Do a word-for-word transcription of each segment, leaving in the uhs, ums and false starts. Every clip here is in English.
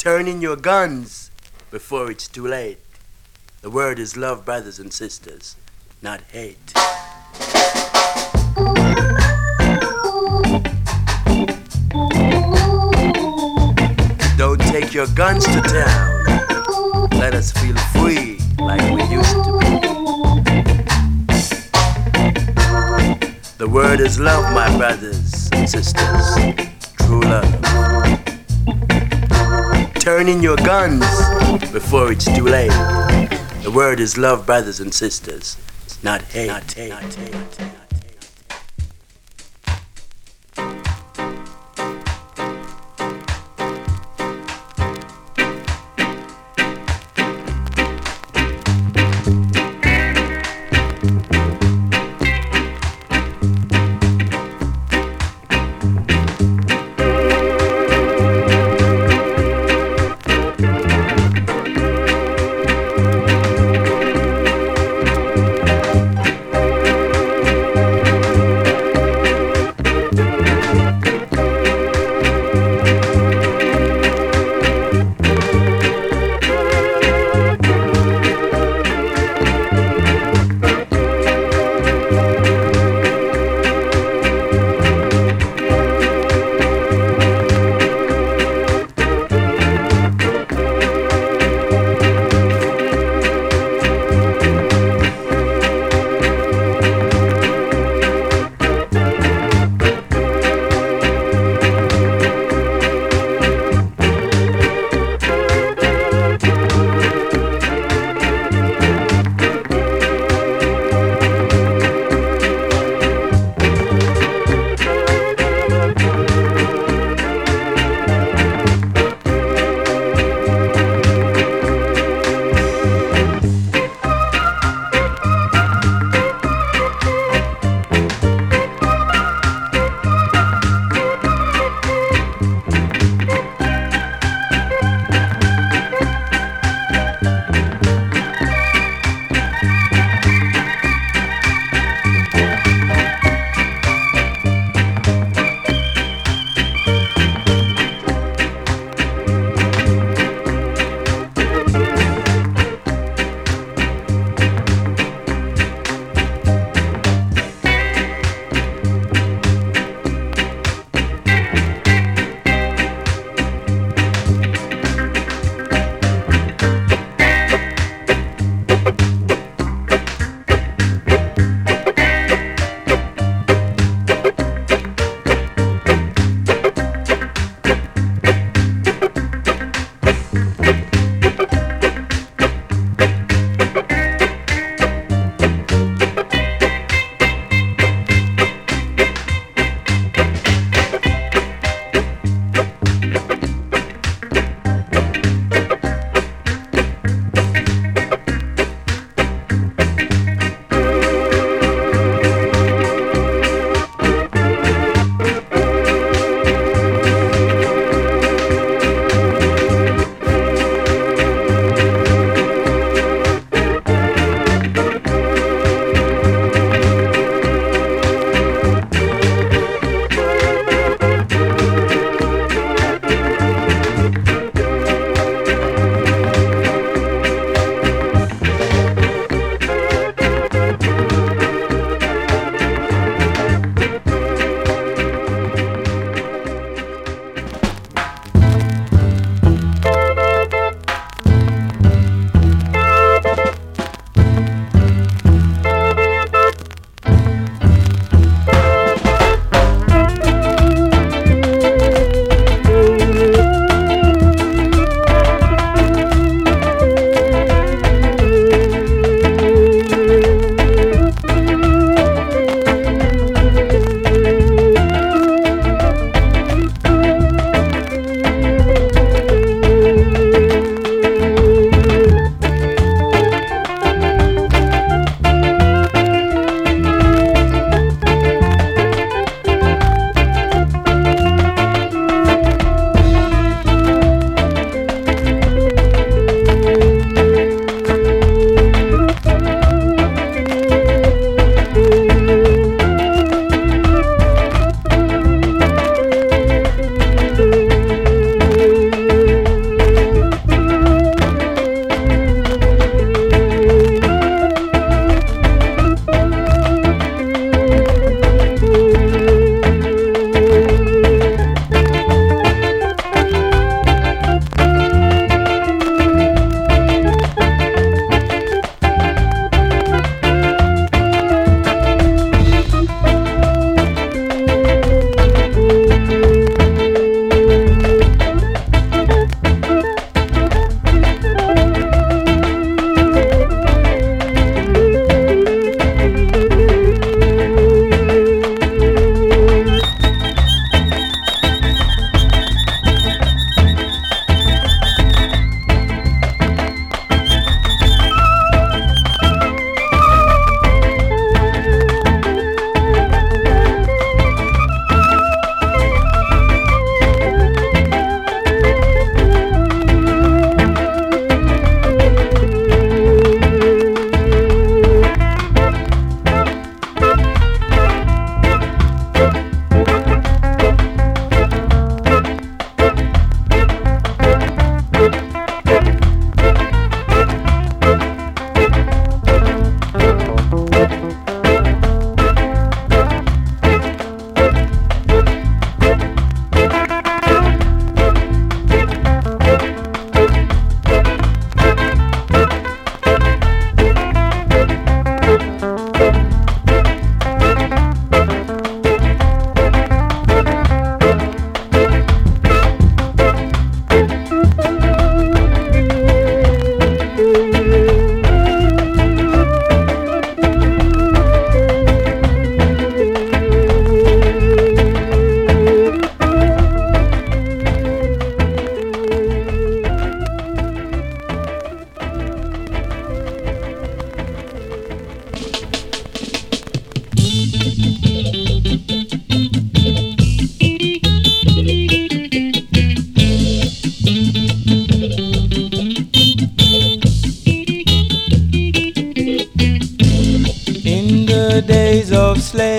Turn in your guns before it's too late. The word is love, brothers and sisters, not hate. Don't take your guns to town. Let us feel free like we used to be. The word is love, my brothers and sisters, true love. Turn in your guns before it's too late. The word is love, brothers and sisters, not hate. Not hate. Not hate. Not hate.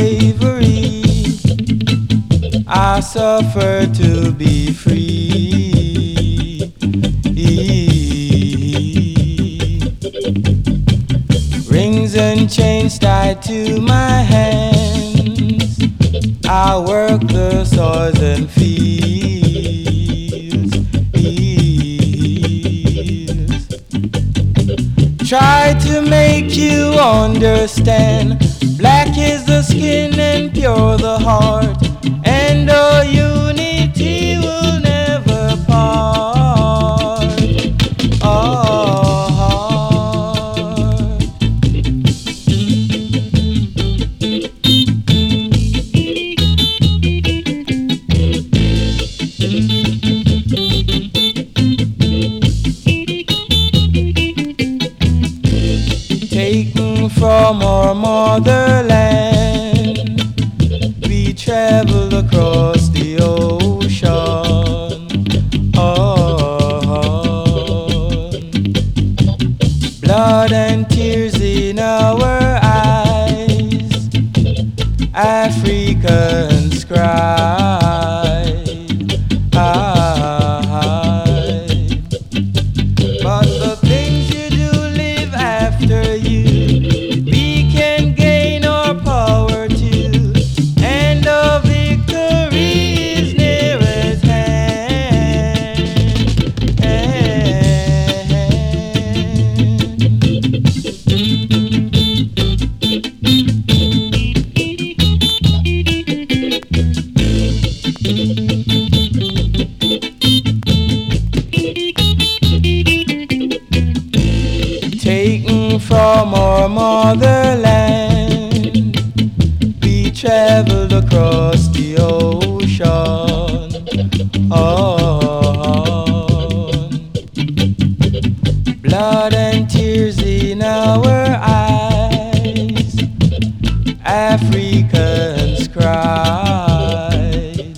slavery. I suffer to be free. Rings and chains tied to my hands. I work the soils and fields. Try to make you understand. Black is the skin and pure the heart, and our unity will never part. Our heart. Taken from our motherland, we traveled across the ocean. Oh, blood and tears in our eyes, Africans cry. But the things you do live after you, we can gain our power too, and the victory is near at hand. Taken from our motherland, we traveled across the ocean. Oh, blood and tears in our eyes, Africans cried.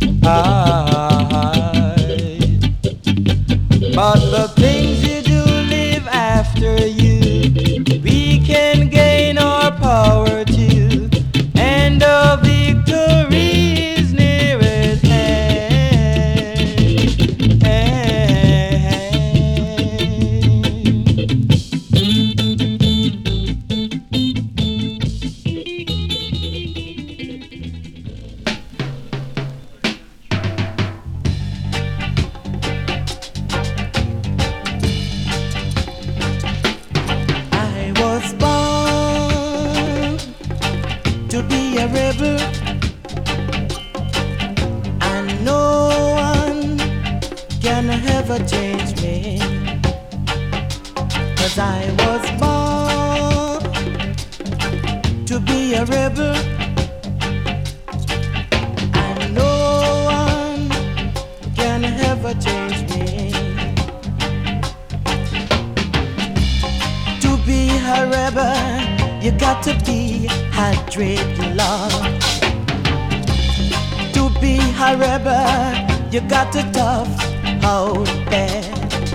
But the things you do live after you, we can gain our power too, and the victory is near at I was born to be a rebel, and no one can ever change me, 'cause I was born to be a rebel, and no one can ever change me. To be a rebel, you got to be a dreadlock. To be a rebel, you got to tough out there.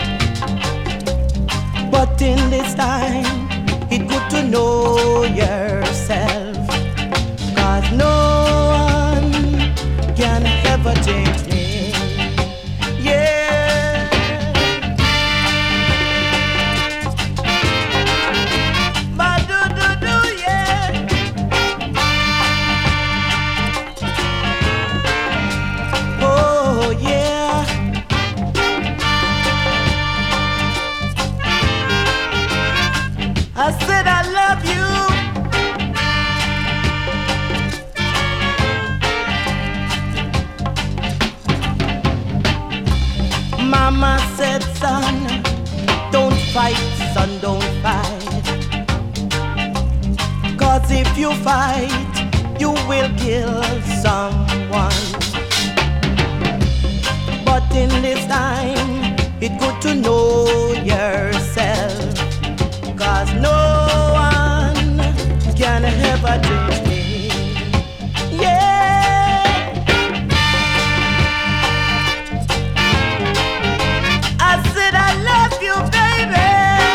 But in this time, it's good to know yourself, 'cause no one can ever change me. Yeah. But do do do yeah. Oh yeah. I said I love you. Mama said, son, don't fight, son, don't fight. 'Cause if you fight, you will kill someone. But in this time, it's good to know yourself, 'cause no one can ever change me. Yeah. I said I love you, baby.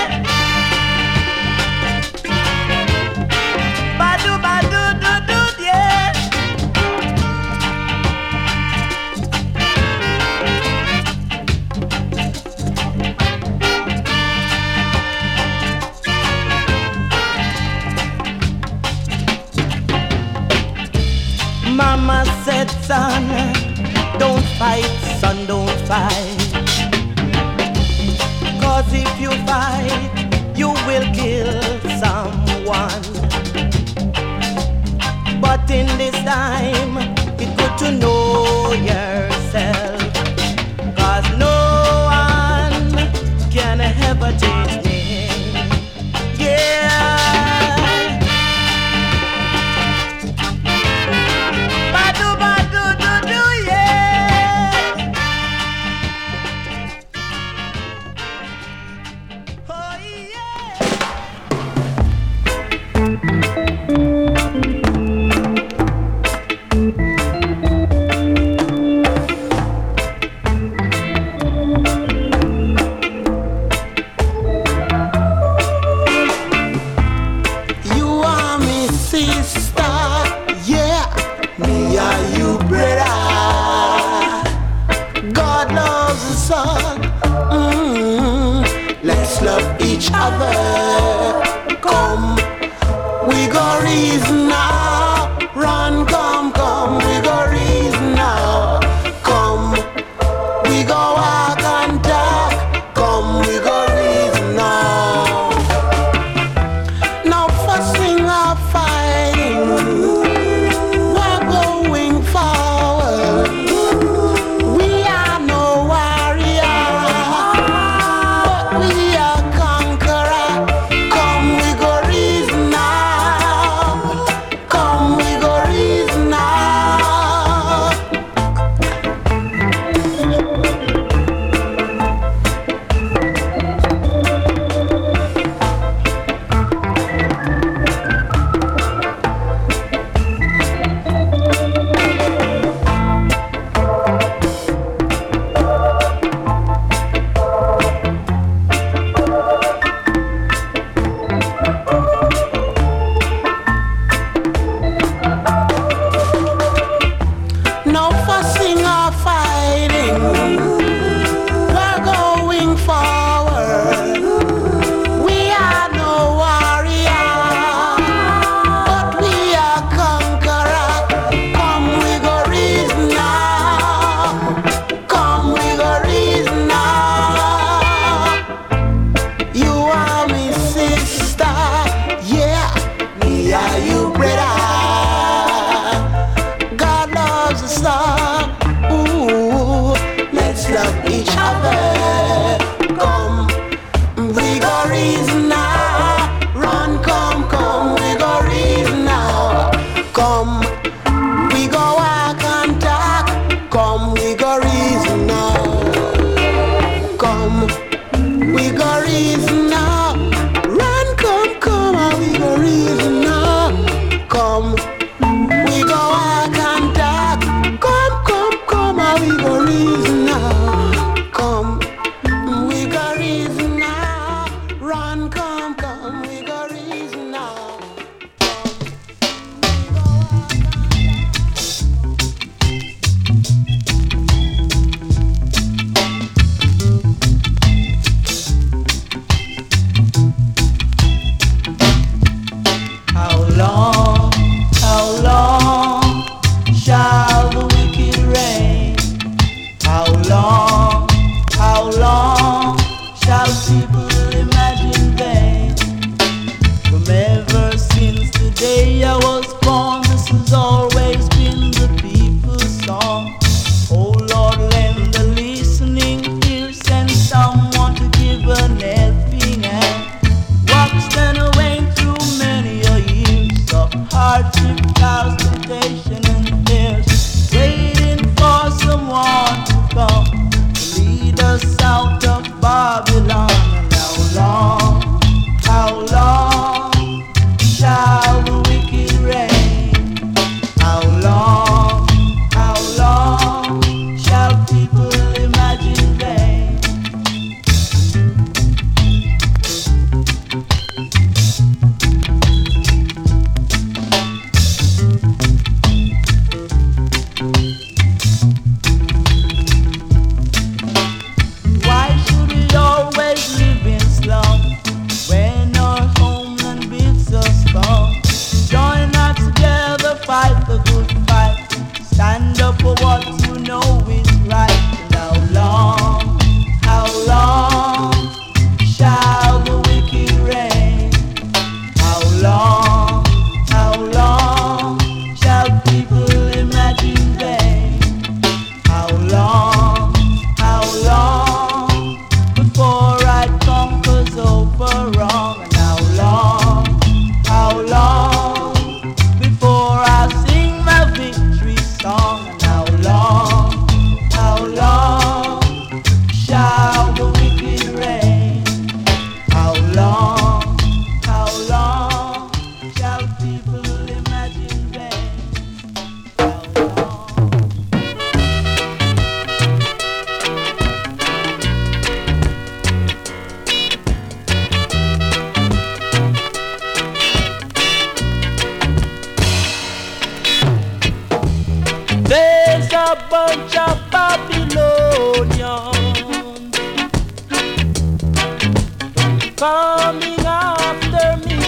Badu badu do do yeah. fight, son, don't fight. Cause if you fight, you will kill someone. But in this time, it's good to know yourself. Cause no one can ever teach me. Yeah. Badu, badu, do, do, yeah. Oh, yeah. You are me sister, yeah. Me are you brother. God loves the son. Mm, let's love each other. Come, we go reason now. Run, come, come, we go reason now. Come, we go walk and talk. Come, we go reason now. No fussing or fighting, we're going forward. We are no warrior, but we are conqueror. Come, we go reason now. Come, we go reason now. No fussing or fighting, we're going forward. We are no warrior, but we are conqueror. Come, we go reason now. Come, we go reason now. You are me sister, yeah. Me are you brother. God loves the son. Ooh, let's love each other. Come, we go reason now. Run, come, come, we go reason now. Come, we go walk and talk. Come, we go reason now. Come, we go reason now. Run, come, come, and we go reason now. Come, we go walk and talk. Come, come, come, and we go reason now. Come, we go reason now. Run, come, come, we go reason now. How long, how long shall the wicked reign? How long, how long shall people imagine vain? From ever since the day I was born, this has always been the people's song. Oh Lord, lend a listening ear, send someone to give an helping hand. Walks then away through many a years of hardship, trials, temptation, and fears, waiting for someone to come to lead us out of Babylon. And now before right conquers over wrong. And how long, how long before I sing my victory song? And how long, how long shall the wicked reign? How long, how long shall people imagine vain? How long? There's a bunch of Babylonians coming after me.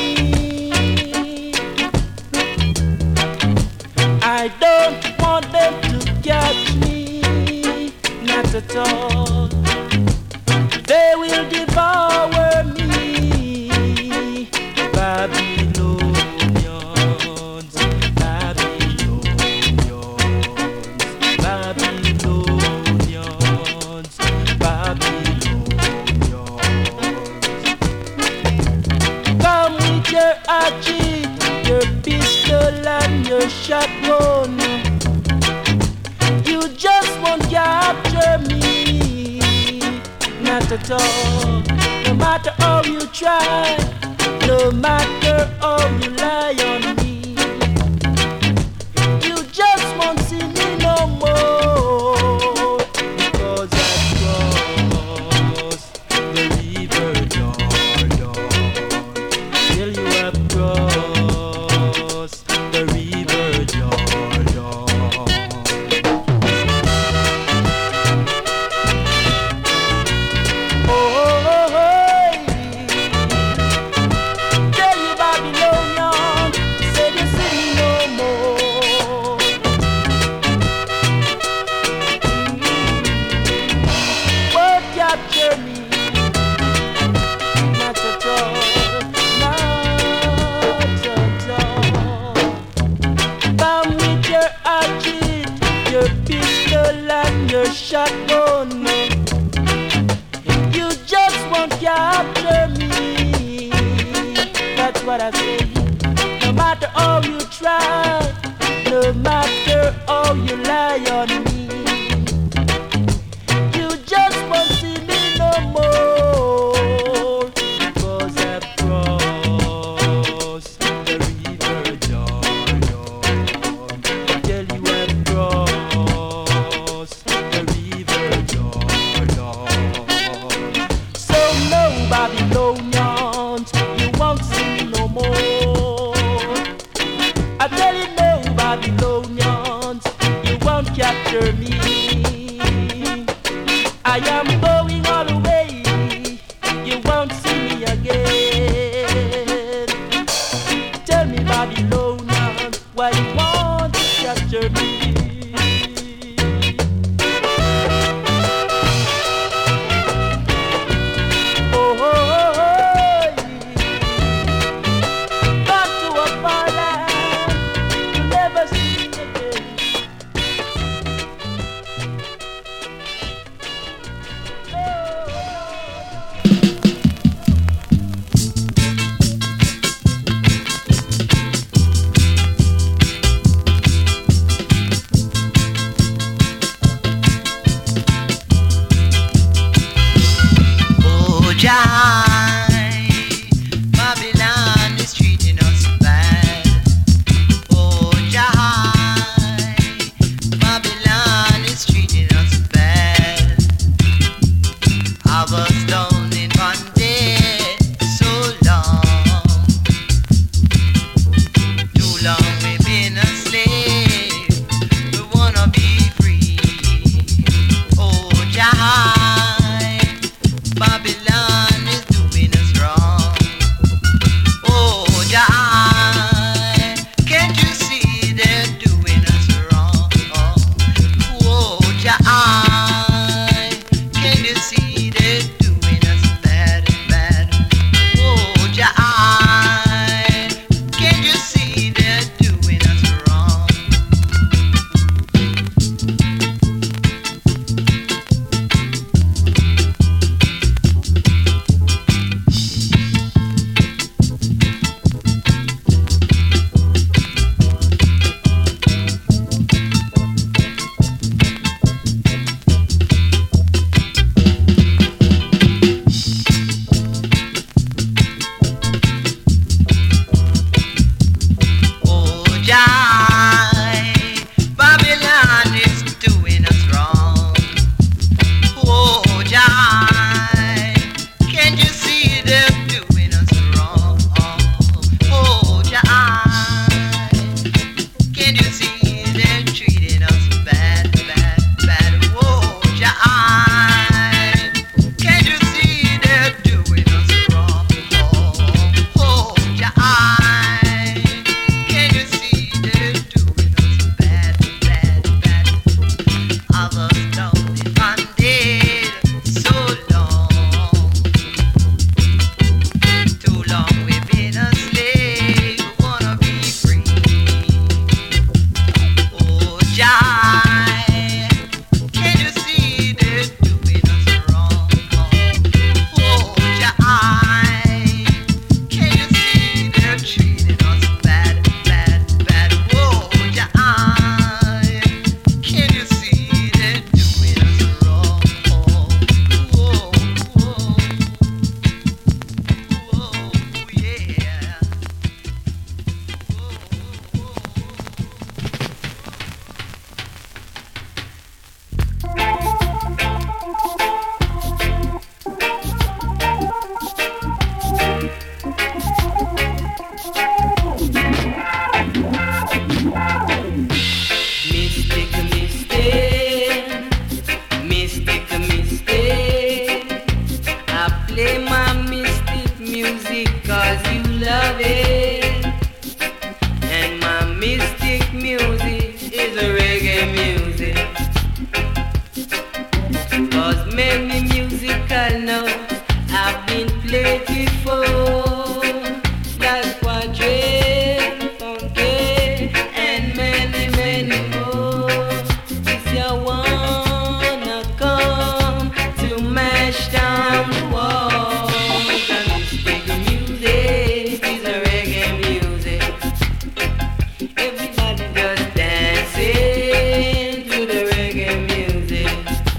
I don't want them to catch me, not at all. They will devour me. Babylonians, Babylonians, Babylonians, Babylonians. Come with your hatchet, your pistol and your shotgun. You just won't capture me, not at all. No matter how you try, no matter how you lie on me, you just won't see me no more. Because I've crossed the river Jordan. Till you have crossed the river Jordan. Oh, oh, oh, tell you Babylonian, say you see me no more. Won't capture me, not at all, not at all. Come with your hatchet, your pistol and your shotgun. You just won't capture me. That's what I say. No matter how you try, no matter how you lie on me, you just won't see me no more. Because I've crossed the river Jordan. Tell you I've crossed the river Jordan. So no Babylonians, you won't see me no more. I tell you no Babylonians, you won't capture me. I am going all the way, you won't see me again. Tell me Babylonians, why you want to capture me? Oh, oh, oh, oh. Back to a far land you never see again. Oh, Oh, Jai, Babylon is treating us bad. Oh, Jai, Babylon is treating us bad. I was down in bondage so long, too long we've been a slave. We wanna be free. Oh, Jai, Babylon is doing us wrong. Oh, Jai, can't you see they're doing us wrong? Oh, Jai, can you see they're doing us bad and bad? Oh, Jai, can't you see they're doing us wrong? play my mystic music cause you love it. And my mystic music is a reggae music. Cause many musical notes have been played before, like quadrille, funky, and many, many more. If you wanna come to mash down the walls, the mystic music is a reggae music. Everybody just dancing to the reggae music.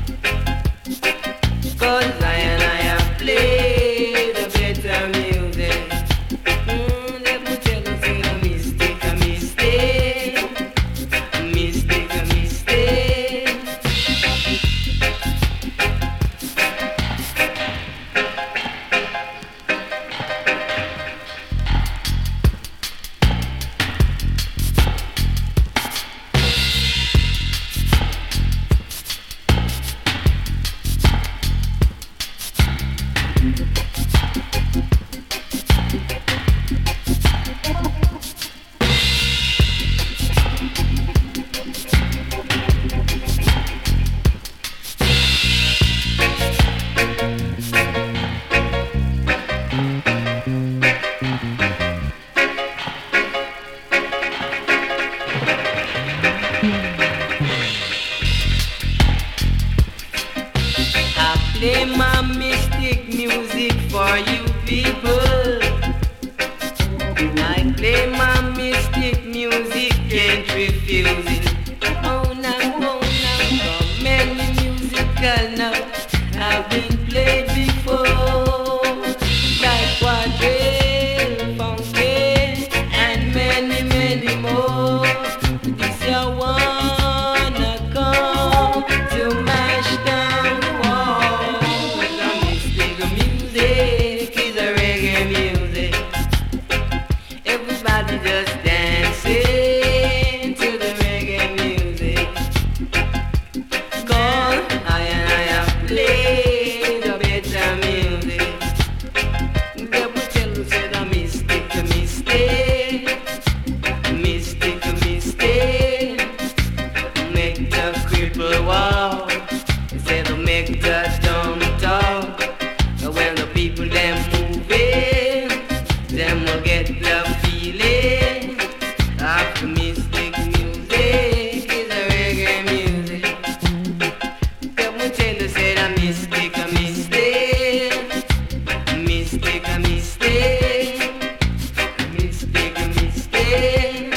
Cause I and I have played the better music. Mm, let me tell you, say a mistake, a mistake, a mistake, a mistake. I play my mystic music for you people. I play my mystic music, can't refuse it. Oh no, oh no, so many musical notes have been played before, like quadrille, funky, and many, many more. This you wanna come to mash down the wall. The mystic music is a reggae music. Everybody just dancing to the reggae music. Cause I and I have played the better music. They will tell you say the mystic, the mistake, mystic, mistake. Make the cripple walk, say to make the dumb talk. When the people them moving, them will get the feeling of the mystic music is a reggae music. They will tell you say the mystic, a mistake, mystic, a mistake, mystic, a mistake.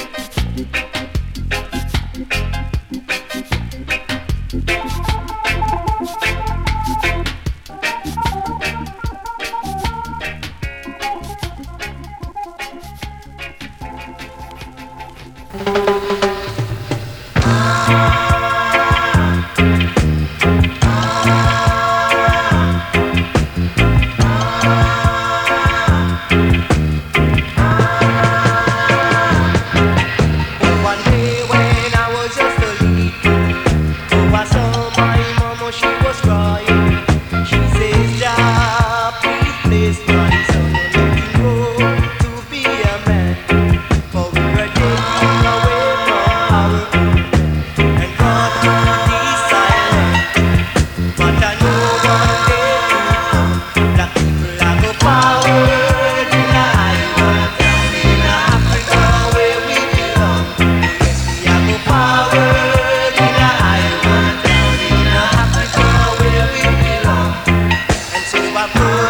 One day when I was just a little, oh, I saw my mama, she was crying. She says, "Jah, please place my son, let him grow to be a man. For we are taking away from our home and brought to this island. But I know one day to come, the people have the power in the island, in Africa where we belong. Yes, we have the power in the island, in Africa where we belong. And so I pray.